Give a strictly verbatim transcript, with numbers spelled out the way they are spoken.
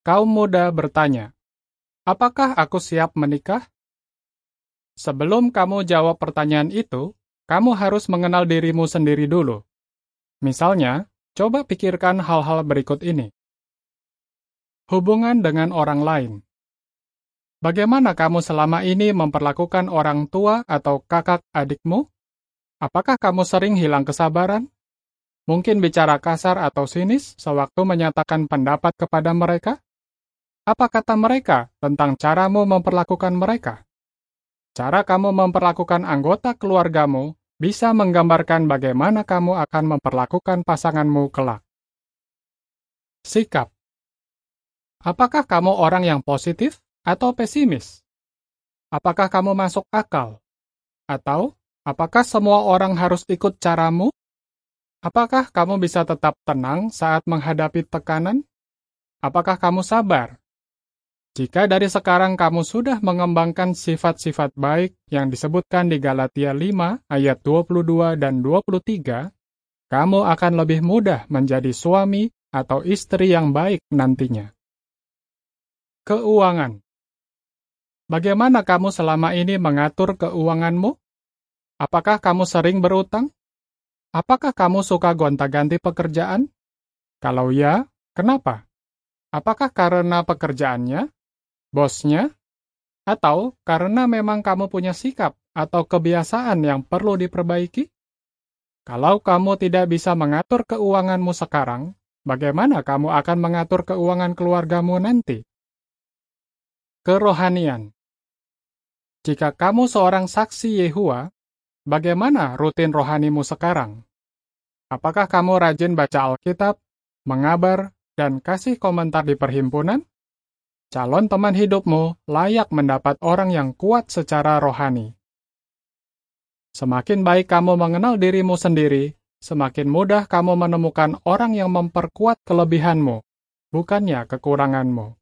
Kaum muda bertanya, apakah aku siap menikah? Sebelum kamu jawab pertanyaan itu, kamu harus mengenal dirimu sendiri dulu. Misalnya, coba pikirkan hal-hal berikut ini. Hubungan dengan orang lain. Bagaimana kamu selama ini memperlakukan orang tua atau kakak adikmu? Apakah kamu sering hilang kesabaran? Mungkin bicara kasar atau sinis sewaktu menyatakan pendapat kepada mereka? Apa kata mereka tentang caramu memperlakukan mereka? Cara kamu memperlakukan anggota keluargamu bisa menggambarkan bagaimana kamu akan memperlakukan pasanganmu kelak. Sikap. Apakah kamu orang yang positif atau pesimis? Apakah kamu masuk akal? Atau apakah semua orang harus ikut caramu? Apakah kamu bisa tetap tenang saat menghadapi tekanan? Apakah kamu sabar? Jika dari sekarang kamu sudah mengembangkan sifat-sifat baik yang disebutkan di Galatia lima ayat dua puluh dua dan dua puluh tiga, kamu akan lebih mudah menjadi suami atau istri yang baik nantinya. Keuangan. Bagaimana kamu selama ini mengatur keuanganmu? Apakah kamu sering berutang? Apakah kamu suka gonta-ganti pekerjaan? Kalau ya, kenapa? Apakah karena pekerjaannya, bosnya, atau karena memang kamu punya sikap atau kebiasaan yang perlu diperbaiki? Kalau kamu tidak bisa mengatur keuanganmu sekarang, bagaimana kamu akan mengatur keuangan keluargamu nanti? Kerohanian. Jika kamu seorang saksi Yehua, bagaimana rutin rohanimu sekarang? Apakah kamu rajin baca Alkitab, mengabar, dan kasih komentar di perhimpunan? Calon teman hidupmu layak mendapat orang yang kuat secara rohani. Semakin baik kamu mengenal dirimu sendiri, semakin mudah kamu menemukan orang yang memperkuat kelebihanmu, bukannya kekuranganmu.